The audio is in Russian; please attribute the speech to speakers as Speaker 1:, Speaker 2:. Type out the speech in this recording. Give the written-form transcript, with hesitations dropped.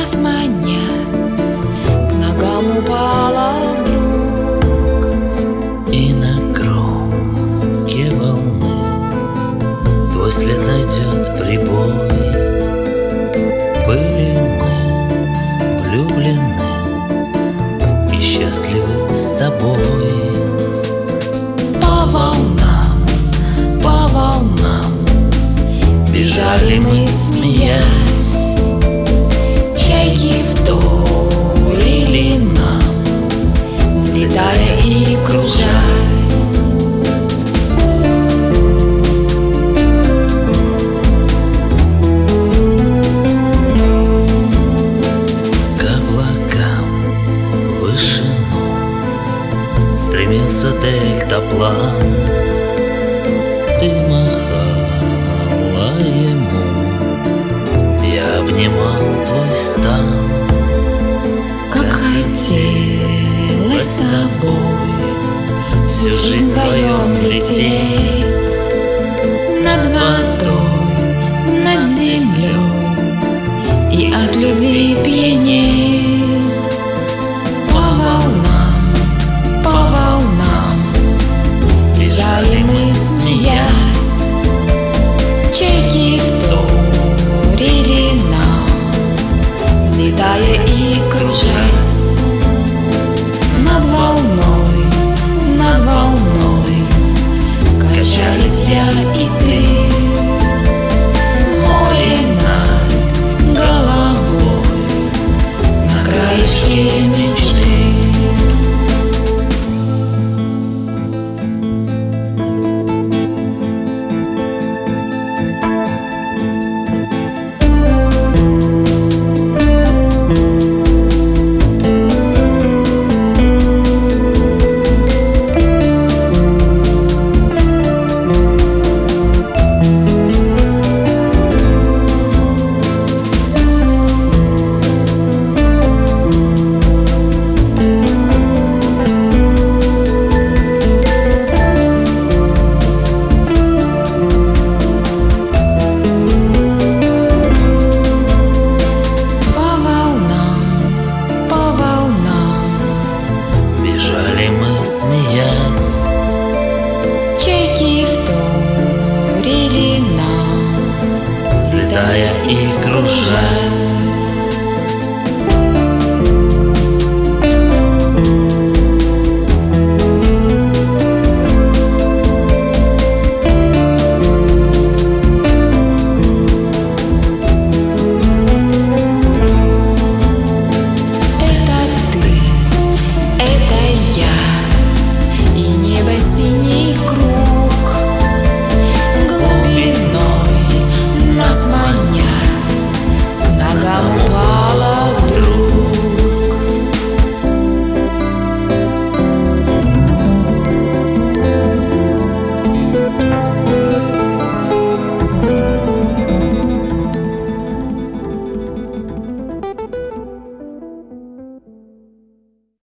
Speaker 1: нас маня к ногам упала вдруг.
Speaker 2: И на кромке волны твой след найдет прибой. Были мы влюблены и счастливы с тобой.
Speaker 1: По волнам бежали мы, смеясь. Чайки вторили нам, взлетая и кружась.
Speaker 2: К облакам в вышину стремился дельтаплан. Ты махала ему, я обнимал твой стан.
Speaker 1: Как хотелось с тобой
Speaker 2: Всю жизнь вдвоем лететь
Speaker 1: над водой, над землей и от любви пьянеть. По волнам бежали мы, смеясь. Чайки вторили нам, взлетая и кружась. Над волной качались я и ты. Море над головой на краешке